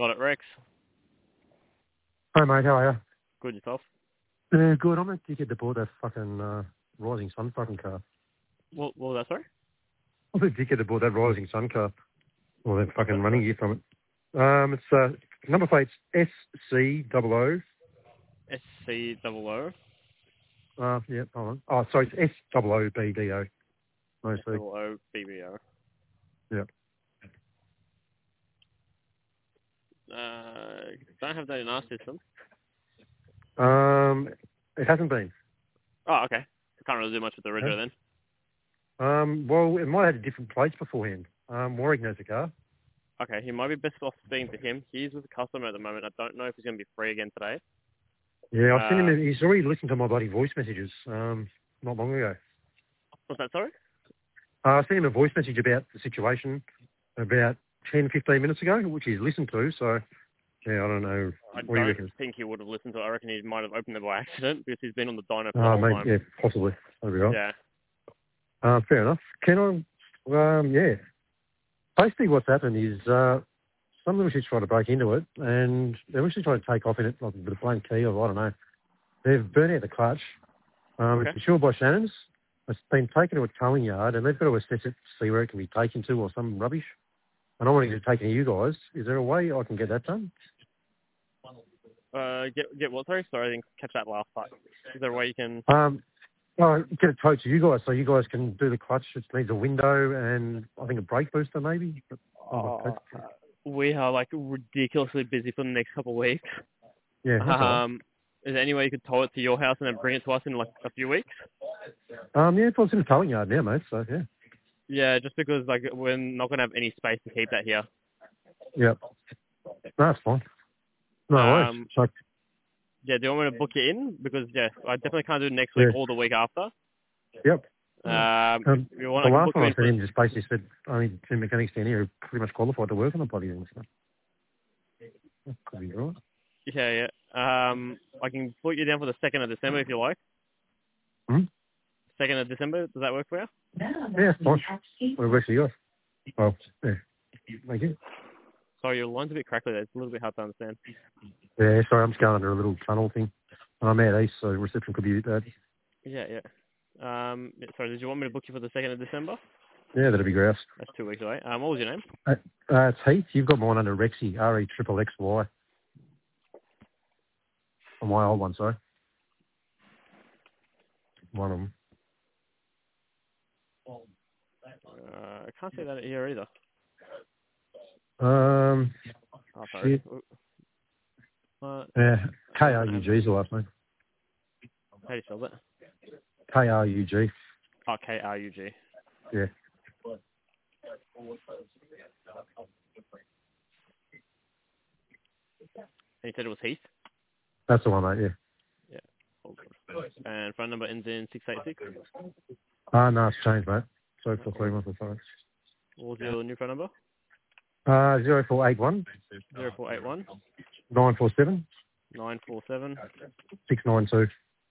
Got it, Rex. Hi, mate. How are Good yourself? you? Good. I'm a dickhead that bought that fucking Rising Sun fucking car. What was that, sorry? I'm a dickhead that bought that Rising Sun car. Well, that fucking running gear from it. It's number plate's SC00. SC00. Yeah, hold on. Oh, sorry, it's S00BDO. Mostly. SC00BBO. Yeah. Don't have that in our system. It hasn't been. Oh, okay. Can't really do much with the Rego then. Well, it might have had a different place beforehand. Warwick knows the car. Okay, he might be best off speaking to him. He's with a customer at the moment. I don't know if he's going to be free again today. Yeah, I've seen him. He's already listened to my bloody voice messages not long ago. What's that, sorry? I sent him a voice message about the situation about 10, 15 minutes ago, which he's listened to, so, yeah, I don't know. I what do you reckon? don't think he would have listened to it. I reckon he might have opened it by accident because he's been on the dyno for the Oh, whole mate, time. yeah, possibly. That'll be right. Yeah. Fair enough. Can I, yeah. Basically what's happened is some of them should try to break into it, and they're actually trying to take off in it, like with a blank key or I don't know. They've burnt out the clutch. Okay. It's insured by Shannon's. It's been taken to a towing yard, and they've got to assess it to see where it can be taken to or some rubbish. And I want to take it to you guys. Is there a way I can get that done? Get what? Sorry, I didn't catch that last part. Is there a way you can? Well, get it towed to you guys so you guys can do the clutch. It needs a window and I think a brake booster maybe. We are like ridiculously busy for the next couple of weeks. Yeah. Is there any way you could tow it to your house and then bring it to us in like a few weeks? Yeah, it's in a towing yard now, mate. So yeah. Yeah, just because like we're not gonna have any space to keep that here. Yep. No, that's fine. No worries. So, yeah, do you want me to book you in? Because yeah, I definitely can't do it next week or the week after. Yep. You want the to last book one I in said in just basically said only two mechanics down here are pretty much qualified to work on the bloody thing. So. That could be right. Yeah. I can put you down for the 2nd of December if you like. 2nd of December, does that work for you? Yeah, fine. What works for you guys? Oh, yeah. Thank you. Sorry, your line's a bit crackly there. It's a little bit hard to understand. Yeah, sorry, I'm just going under a little tunnel thing. I'm out east, so reception could be bad. Yeah. Sorry, did you want me to book you for the 2nd of December? Yeah, that'd be grouse. That's 2 weeks away. What was your name? It's Heath. You've got mine under Rexy, REXXY. On my old one, sorry. One of them. I can't see that here either. Oh, sorry. shit. Yeah, KRUG's the last name. How do you spell that? KRUG. Oh, KRUG. Yeah. And you said it was Heath? That's the one, mate, yeah. And phone number ends in 686? No, it's changed, mate. So for 3 months or so. What was your new phone number? 0481 0481 947 947 692.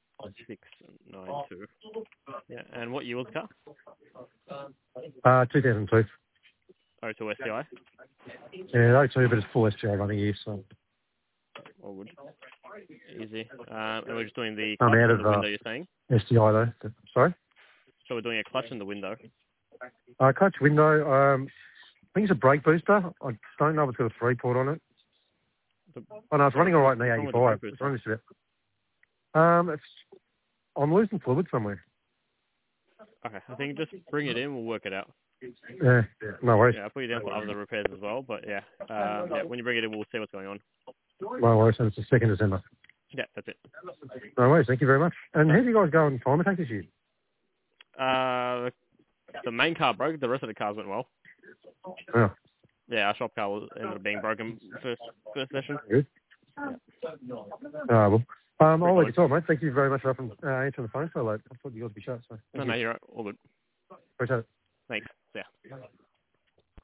692. Yeah, and what year was the car? 2002. 02 STI? Yeah, 02, but it's full STI running here, so. All good. Easy. And we're just doing the I'm clutch out and of the window, you're saying? STI though. Sorry? So we're doing a clutch in the window. Clutch window, I think it's a brake booster. I don't know if it's got a 3-port on it. Oh no, it's running alright in the 85. It's running just about. I'm losing fluid somewhere. Okay, I think just bring it in, we'll work it out. Yeah, no worries. Yeah, I'll put you down for other repairs as well, but yeah. When you bring it in, we'll see what's going on. No worries, and it's the 2nd of December. Yeah, that's it. No worries, thank you very much. And how do you guys go on time attack this year? The main car broke, the rest of the cars went well. Yeah. Yeah, our shop car ended up being broken first session. Good. Well, I'll let you talk, mate. Thank you very much for answering the phone so late. I thought you guys would be shut, so. No, you're right. All good. Appreciate it. Thanks. Yeah.